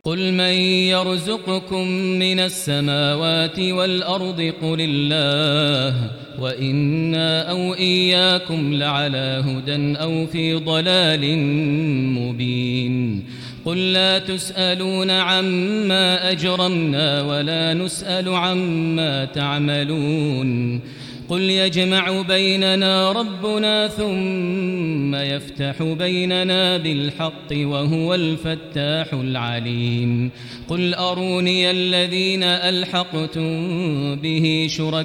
قل من يرزقكم من السماوات والأرض قل الله وإنا أو إياكم لعلى هدى أو في ضلال مبين قل لا تسألون عما أجرمنا ولا نسأل عما تعملون قل يجمع بيننا ربنا ثم يفتح بيننا بالحق وهو الفتاح العليم قل أروني الذين ألحقتم به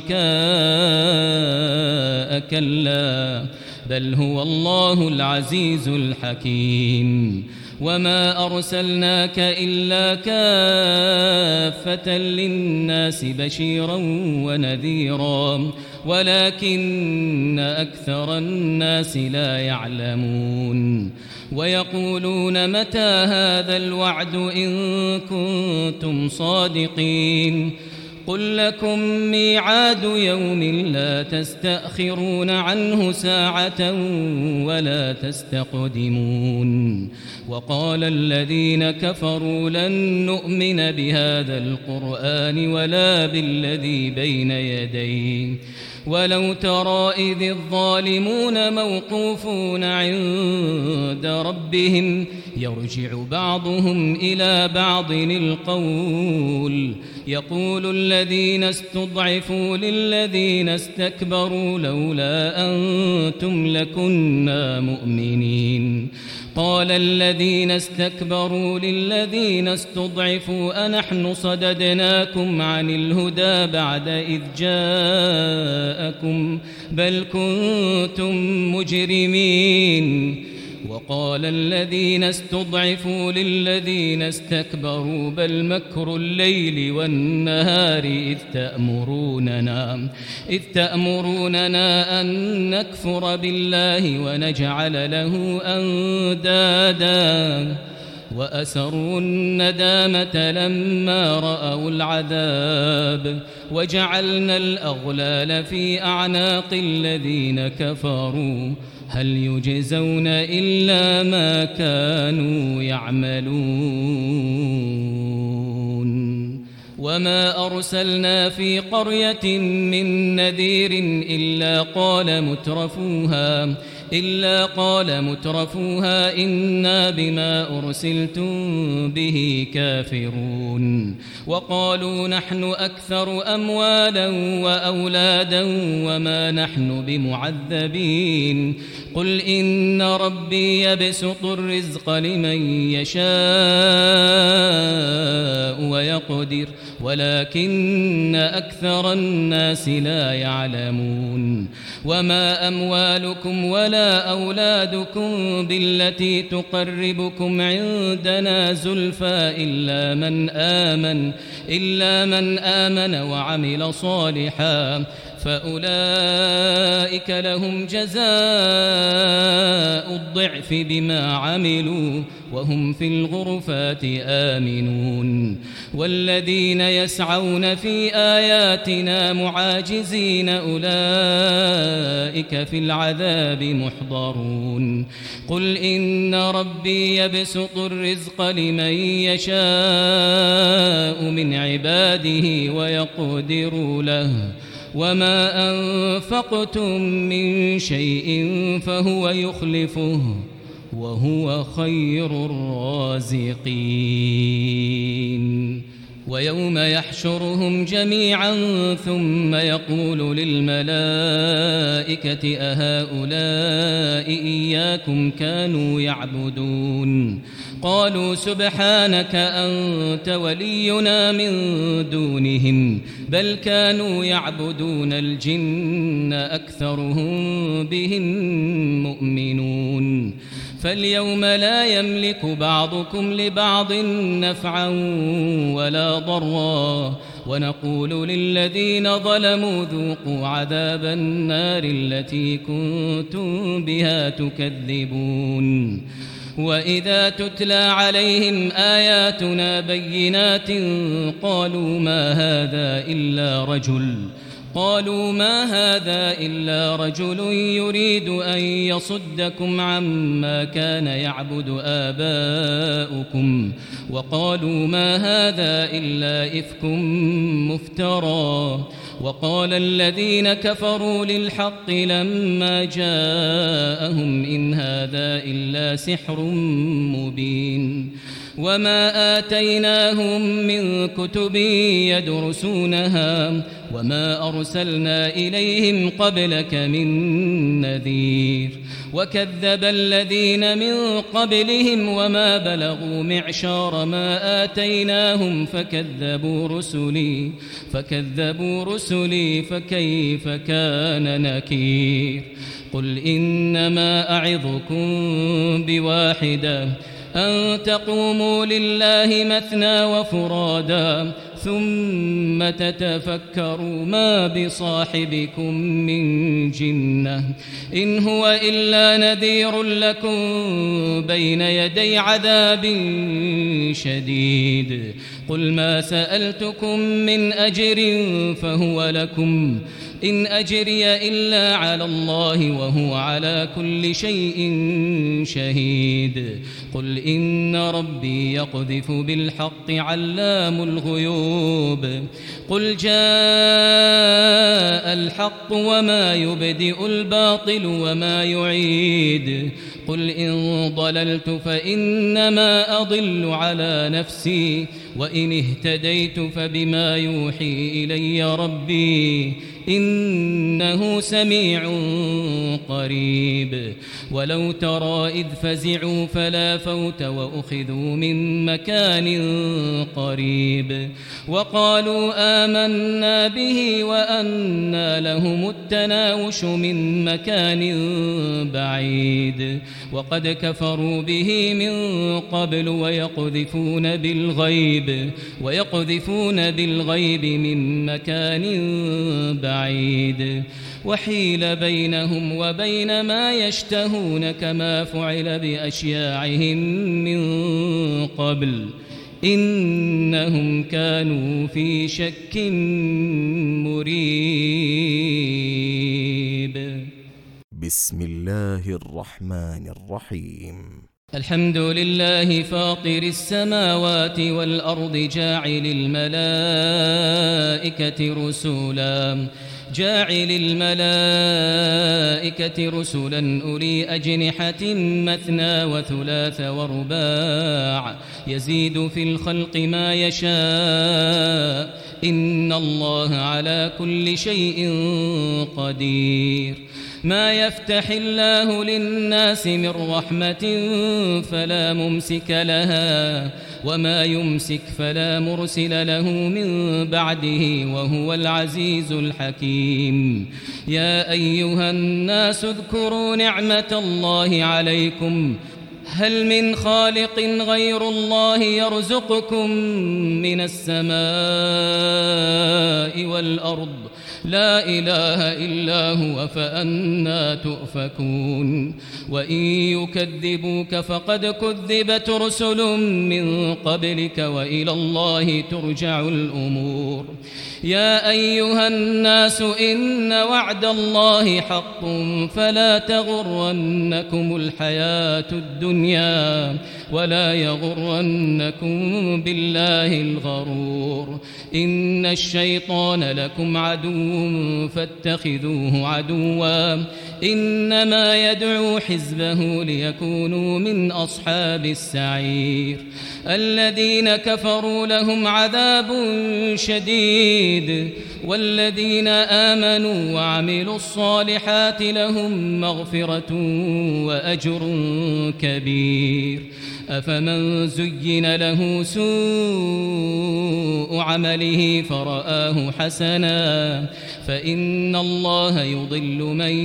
شركاء كلا بل هو الله العزيز الحكيم وما أرسلناك إلا كافة للناس بشيرا ونذيرا ولكن أكثر الناس لا يعلمون ويقولون متى هذا الوعد إن كنتم صادقين قل لكم ميعاد يوم لا تستأخرون عنه ساعة ولا تستقدمون وقال الذين كفروا لن نؤمن بهذا القرآن ولا بالذي بين يديه ولو ترى إذ الظالمون موقوفون عند ربهم يرجع بعضهم إلى بعض القول يقول الذين استضعفوا للذين استكبروا لولا أنتم لكنا مؤمنين قال الذين استكبروا للذين استضعفوا أنحن صددناكم عن الهدى بعد إذ جاءكم بل كنتم مجرمين وقال الذين استضعفوا للذين استكبروا بل مكر الليل والنهار إذ تأمروننا أن نكفر بالله ونجعل له أندادا وأسروا الندامة لما رأوا العذاب وجعلنا الأغلال في أعناق الذين كفروا هل يجزون إلا ما كانوا يعملون وما أرسلنا في قرية من نذير إلا قال مترفوها إنا بما أرسلتم به كافرون وقالوا نحن أكثر أموالا وأولادا وما نحن بمعذبين قل إن ربي يبسط الرزق لمن يشاء ويقدر ولكن أكثر الناس لا يعلمون وما أموالكم ولا أولادكم بالتي تقربكم عندنا زلفى إلا من آمن وعمل صالحا فأولئك لهم جزاء الضعف بما عملوا وهم في الغرفات آمنون والذين يسعون في آياتنا معاجزين أولئك في العذاب محضرون قل إن ربي يبسط الرزق لمن يشاء من عباده ويقدر له وما أنفقتم من شيء فهو يخلفه وهو خير الرازقين ويوم يحشرهم جميعا ثم يقول للملائكة أهؤلاء إياكم كانوا يعبدون قالوا سبحانك أنت ولينا من دونهم بل كانوا يعبدون الجن أكثرهم بهم مؤمنون فاليوم لا يملك بعضكم لبعض نفعا ولا ضرا ونقول للذين ظلموا ذوقوا عذاب النار التي كنتم بها تكذبون وإذا تتلى عليهم آياتنا بينات قالوا قالوا ما هذا إلا رجل يريد أن يصدكم عما كان يعبد آباؤكم وقالوا ما هذا إلا إفك مفترى وقال الذين كفروا للحق لما جاءهم إن هذا إلا سحر مبين وما آتيناهم من كتب يدرسونها وما أرسلنا إليهم قبلك من نذير وكذب الذين من قبلهم وما بلغوا معشار ما آتيناهم فكذبوا رسلي فكيف كان نكير قل إنما أعظكم بواحدة أن تقوموا لله مثنى وفرادا ثم تتفكروا ما بصاحبكم من جنة إن هو إلا نذير لكم بين يدي عذاب شديد قل ما سألتكم من أجر فهو لكم إن أجري إلا على الله وهو على كل شيء شهيد قل إن ربي يقذف بالحق علام الغيوب قل جاء الحق وما يبدئ الباطل وما يعيد قل إن ضللت فإنما أضل على نفسي وإن اهتديت فبما يوحي إلي ربي إنه سميع قريب ولو ترى إذ فزعوا فلا فوت وأخذوا من مكان قريب وقالوا آمنا به وأنى لهم التناوش من مكان بعيد وقد كفروا به من قبل ويقذفون بالغيب من مكان بعيد وحيل بينهم وبين ما يشتهون كما فعل بأشياعهم من قبل إنهم كانوا في شك مريب. بسم الله الرحمن الرحيم. الحمد لله فاطر السماوات والأرض جاعل الملائكة رسلا أولي أجنحة مثنى وثلاث ورباع يزيد في الخلق ما يشاء إن الله على كل شيء قدير. ما يفتح الله للناس من رحمة فلا ممسك لها وما يمسك فلا مرسل له من بعده وهو العزيز الحكيم. يا أيها الناس اذكروا نعمة الله عليكم هل من خالق غير الله يرزقكم من السماء والأرض لا إله إلا هو فأنى تؤفكون. وإن يكذبوك فقد كذبت رسل من قبلك وإلى الله ترجع الأمور. يا أيها الناس إن وعد الله حق فلا تغرنكم الحياة الدنيا ولا يغرنكم بالله الغرور. إن الشيطان لكم عدو فاتخذوه عدوا إنما يدعو حزبه ليكونوا من أصحاب السعير. الذين كفروا لهم عذاب شديد والذين آمنوا وعملوا الصالحات لهم مغفرة وأجر كبير. أفمن زين له سوء عمله فرآه حسنا فإن الله يضل من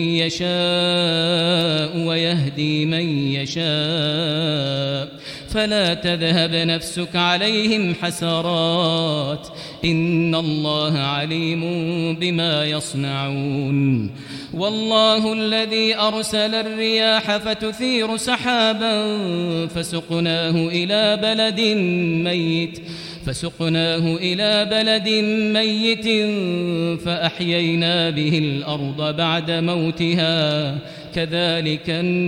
يشاء ويهدي من يشاء فلا تذهب نفسك عليهم حسرات إن الله عليم بما يصنعون. والله الذي أرسل الرياح فتثير سحابا فسقناه فسقناه إلى بلد ميت فأحيينا به الأرض بعد موتها كذلك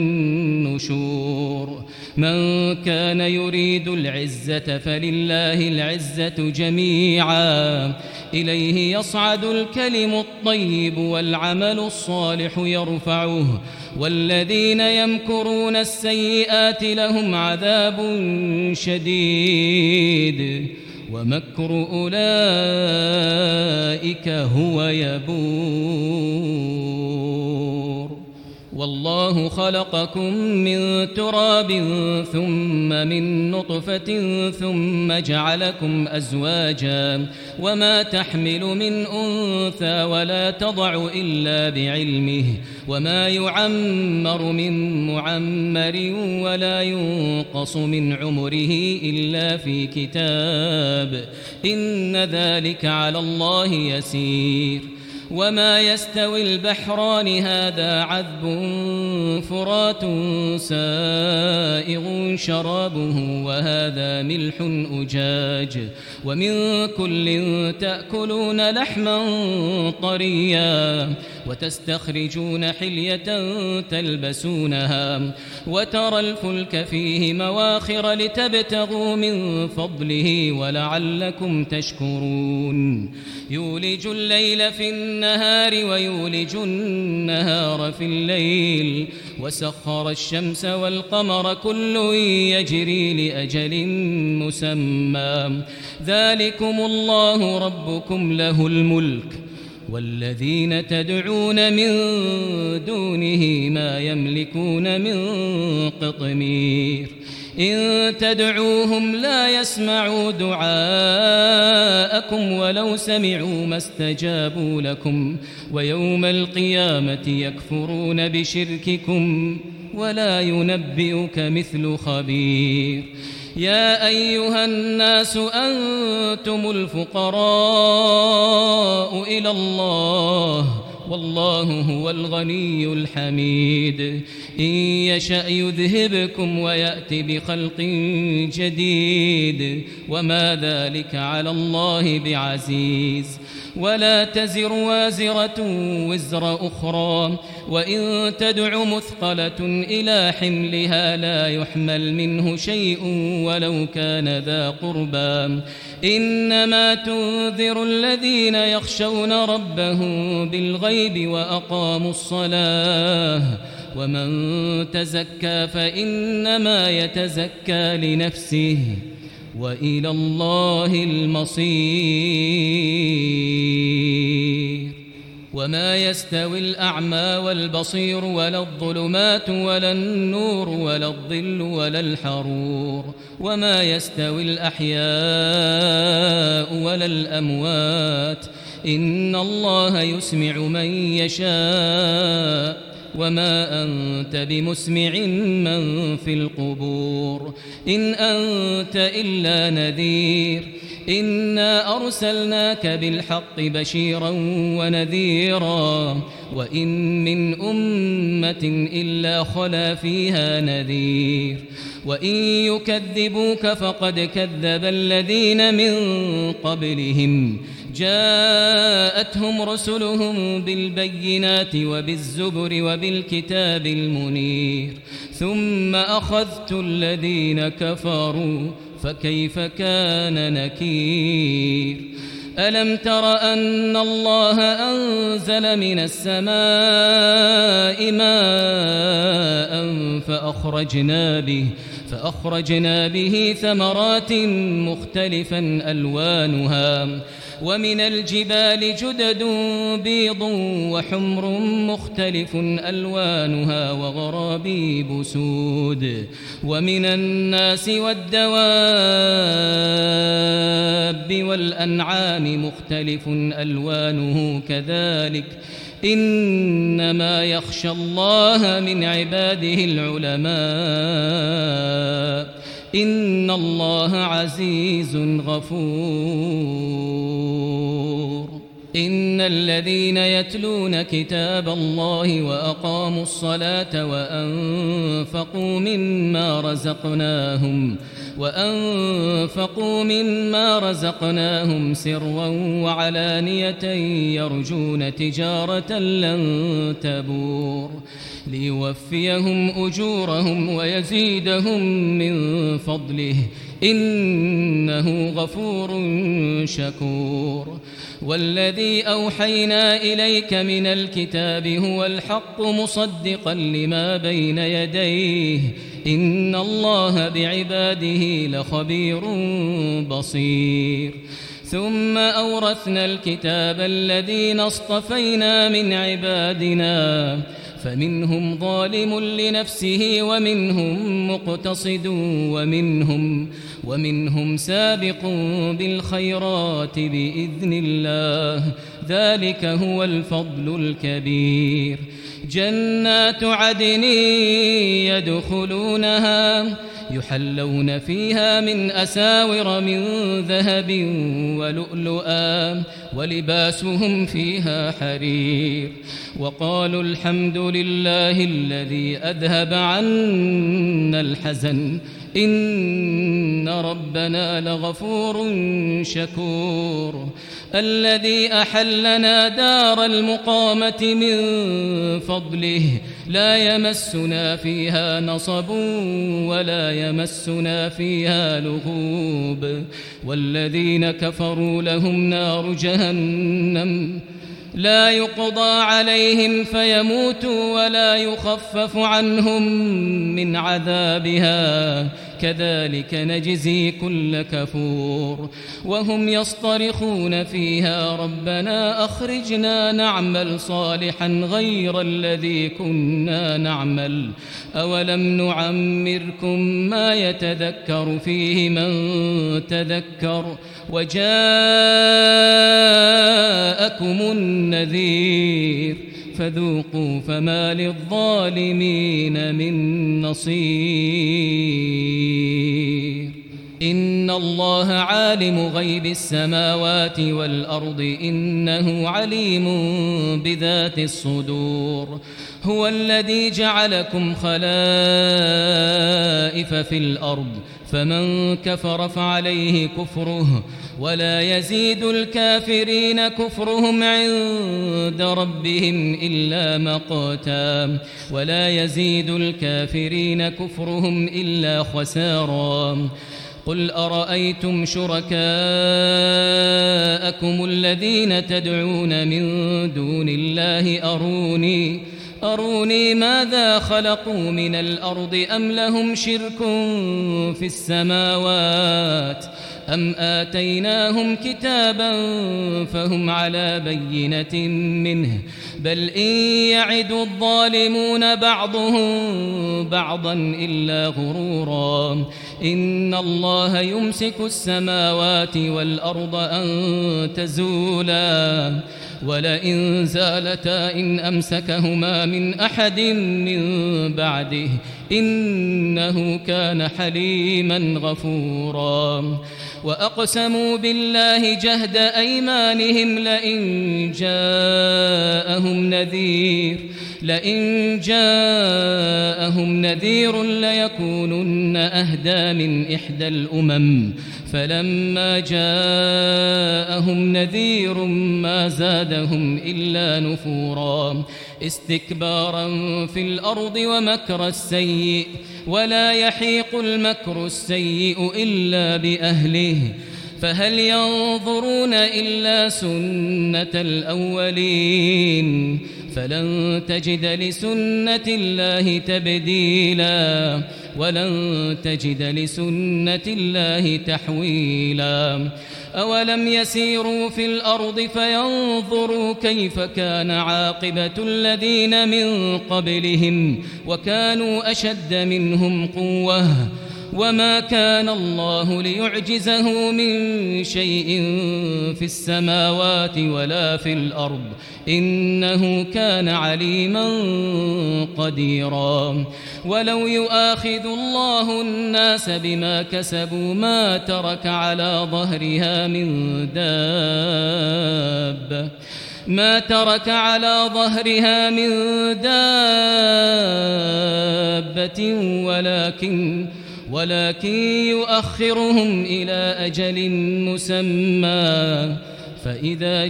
النشور من كان يريد العزة فلله العزة جميعا إليه يصعد الكلم الطيب والعمل الصالح يرفعه والذين يمكرون السيئات لهم عذاب شديد ومكر أولئك هو يبور والله خلقكم من تراب ثم من نطفة ثم جعلكم أزواجا وما تحمل من أنثى ولا تضع إلا بعلمه وما يعمر من معمر ولا ينقص من عمره إلا في كتاب إن ذلك على الله يسير وما يستوي البحران هذا عذب فرات سائغ شرابه وهذا ملح أجاج ومن كل تأكلون لحما طريا وتستخرجون حلية تلبسونها وترى الفلك فيه مواخر لتبتغوا من فضله ولعلكم تشكرون يولج الليل في النهار ويولج النهار في الليل وسخر الشمس والقمر كل يجري لأجل مسمى ذلكم الله ربكم له الملك والذين تدعون من دونه ما يملكون من قطمير إن تدعوهم لا يسمعوا دعاءكم ولو سمعوا ما استجابوا لكم ويوم القيامة يكفرون بشرككم ولا ينبئك مثل خبير يا أيها الناس أنتم الفقراء إلى الله والله هو الغني الحميد إن يشأ يذهبكم ويأتي بخلق جديد وما ذلك على الله بعزيز ولا تزر وازرة وزر أخرى وإن تدع مثقلة إلى حملها لا يحمل منه شيء ولو كان ذا قربى إنما تنذر الذين يخشون ربهم بالغيب وأقاموا الصلاة ومن تزكى فإنما يتزكى لنفسه وإلى الله المصير وما يستوي الأعمى والبصير ولا الظلمات ولا النور ولا الظل ولا الحرور وما يستوي الأحياء ولا الأموات إن الله يسمع من يشاء وما أنت بمسمع من في القبور إن أنت إلا نذير إنا أرسلناك بالحق بشيرا ونذيرا وإن من أمة إلا خلا فيها نذير وإن يكذبوك فقد كذب الذين من قبلهم جاءتهم رسلهم بالبينات وبالزبر وبالكتاب المنير ثم أخذت الذين كفروا فكيف كان نكير ألم تر أن الله أنزل من السماء ماء فأخرجنا به ثمرات مختلفا ألوانها ومن الجبال جدد بيض وحمر مختلف ألوانها وغرابيب سود ومن الناس والدواب والأنعام مختلف ألوانه كذلك إنما يخشى الله من عباده العلماء إن الله عزيز غفور إن الذين يتلون كتاب الله وأقاموا الصلاة وأنفقوا مما رزقناهم سرا وعلانية يرجون تجارة لن تبور ليوفيهم أجورهم ويزيدهم من فضله إنه غفور شكور والذي أوحينا إليك من الكتاب هو الحق مصدقا لما بين يديه إن الله بعباده لخبير بصير ثم أورثنا الكتاب الذين اصطفينا من عبادنا فمنهم ظالم لنفسه ومنهم مقتصد ومنهم سابق بالخيرات بإذن الله ذلك هو الفضل الكبير جنات عدن يدخلونها يحلون فيها من أساور من ذهب ولؤلؤا ولباسهم فيها حرير وقالوا الحمد لله الذي أذهب عنا الحزن إن ربنا لغفور شكور الذي أحلنا دار المقامة من فضله لا يمسنا فيها نصب ولا يمسنا فيها لغوب والذين كفروا لهم نار جهنم لا يقضى عليهم فيموتوا ولا يخفف عنهم من عذابها كذلك نجزي كل كفور وهم يصطرخون فيها ربنا أخرجنا نعمل صالحا غير الذي كنا نعمل أولم نعمركم ما يتذكر فيه من تذكر وجاءكم النذير فذوقوا فما للظالمين من نصير إن الله عالم غيب السماوات والأرض إنه عليم بذات الصدور هو الذي جعلكم خلائف في الأرض فمن كفر فعليه كفره ولا يزيد الكافرين كفرهم عند ربهم إلا مقتا ولا يزيد الكافرين كفرهم إلا خسارا قل أرأيتم شركاءكم الذين تدعون من دون الله أروني ماذا خلقوا من الأرض أم لهم شرك في السماوات أم آتيناهم كتابا فهم على بينة منه بل إن يعد الظالمون بعضهم بعضا إلا غرورا إن الله يمسك السماوات والأرض أن تزولا ولئن زالتا إن أمسكهما من أحد من بعده إنه كان حليما غفورا وأقسموا بالله جهد أيمانهم لئن جاءهم نذير ليكونن أهدى من إحدى الأمم فلما جاءهم نذير ما زادهم إلا نفورا استكبارا في الأرض ومكر السيء ولا يحيق المكر السيء إلا بأهله فهل ينظرون إلا سنة الأولين فلن تجد لسنة الله تبديلا ولن تجد لسنة الله تحويلا أولم يسيروا في الأرض فينظروا كيف كان عاقبة الذين من قبلهم وكانوا أشد منهم قوة وما كان الله ليعجزه من شيء في السماوات ولا في الأرض إنه كان عليما قديرا ولو يؤاخذ الله الناس بما كسبوا ما ترك على ظهرها من دابة ولكن يؤخرهم إلى أجل مسمى فإذا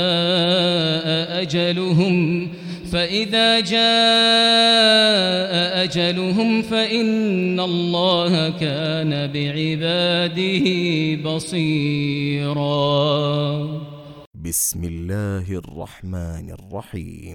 جاء أجلهم فإن الله كان بعباده بصيرا. بسم الله الرحمن الرحيم.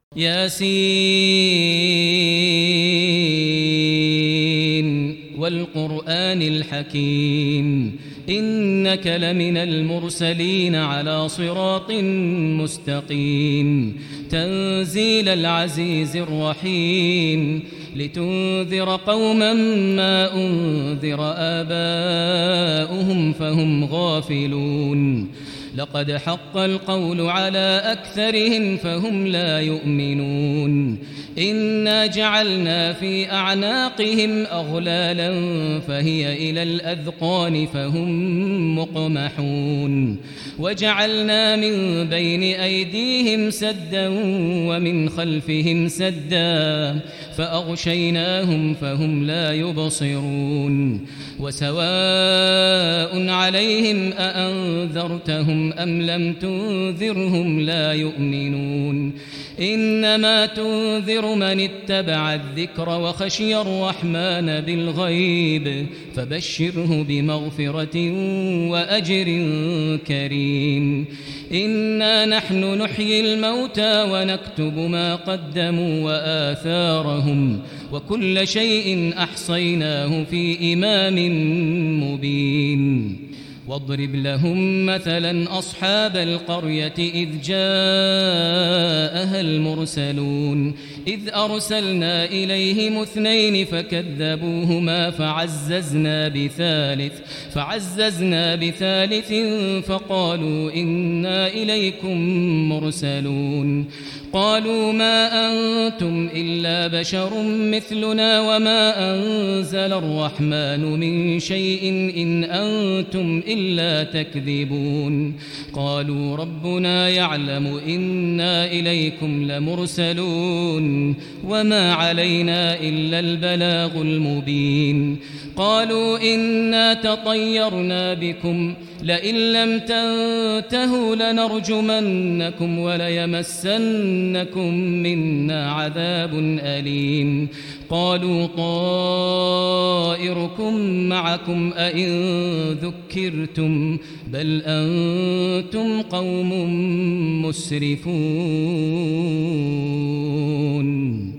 ياسين والقرآن الحكيم إنك لمن المرسلين على صراط مستقيم تنزيل العزيز الرحيم لتنذر قوما ما أنذر آباؤهم فهم غافلون لقد حق القول على أكثرهم فهم لا يؤمنون إنا جعلنا في أعناقهم أغلالا فهي إلى الأذقان فهم مقمحون وجعلنا من بين أيديهم سدا ومن خلفهم سدا فأغشيناهم فهم لا يبصرون وسواء عليهم أأنذرتهم أم لم تنذرهم لا يؤمنون إنما تنذر من اتبع الذكر وخشي الرحمن بالغيب فبشره بمغفرة وأجر كريم إنا نحن نحيي الموتى ونكتب ما قدموا وآثارهم وكل شيء أحصيناه في إمام مبين واضرب لهم مثلا أصحاب القرية إذ جاءها المرسلون إذ أرسلنا إليهم 2 فكذبوهما فعززنا بثالث فقالوا إنا إليكم مرسلون قالوا ما أنتم إلا بشر مثلنا وما أنزل الرحمن من شيء إن أنتم إلا تكذبون قالوا ربنا يعلم إنا إليكم لمرسلون وما علينا إلا البلاغ المبين قالوا إنا تطيرنا بكم لئن لم تنتهوا لنرجمنكم وليمسنكم منا عذاب أليم قالوا طائركم معكم أئن ذكرتم بل أنتم قوم مسرفون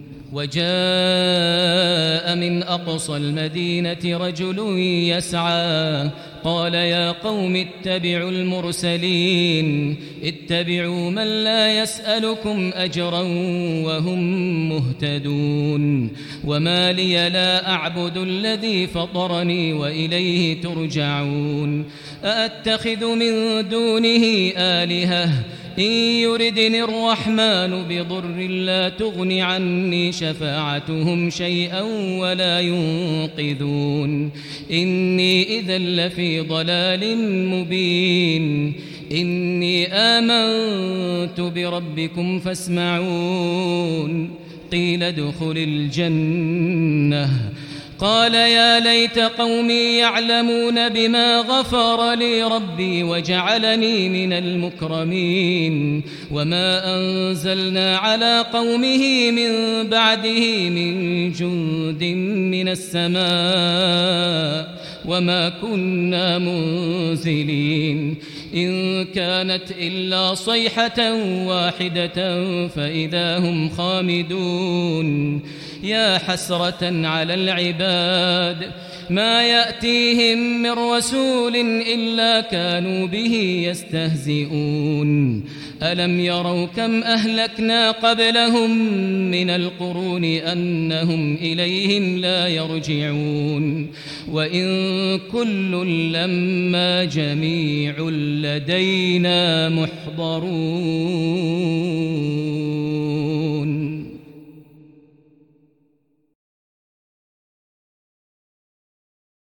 وجاء من أقصى المدينة رجل يسعى قال يا قوم اتبعوا المرسلين اتبعوا من لا يسألكم أجرا وهم مهتدون وما لي لا أعبد الذي فطرني وإليه ترجعون أأتخذ من دونه آلهة إن يردني الرحمن بضر لا تغن عني شفاعتهم شيئا ولا ينقذون إني إذا لفي ضلال مبين إني آمنت بربكم فاسمعون قيل ادخل الجنة قال يا ليت قومي يعلمون بما غفر لي ربي وجعلني من المكرمين وما أنزلنا على قومه من بعده من جند من السماء وما كنا منزلين إن كانت إلا صيحة واحدة فإذا هم خامدون يا حسرة على العباد ما يأتيهم من رسول إلا كانوا به يستهزئون ألم يروا كم أهلكنا قبلهم من القرون أنهم إليهم لا يرجعون وإن كل لما جميع لدينا محضرون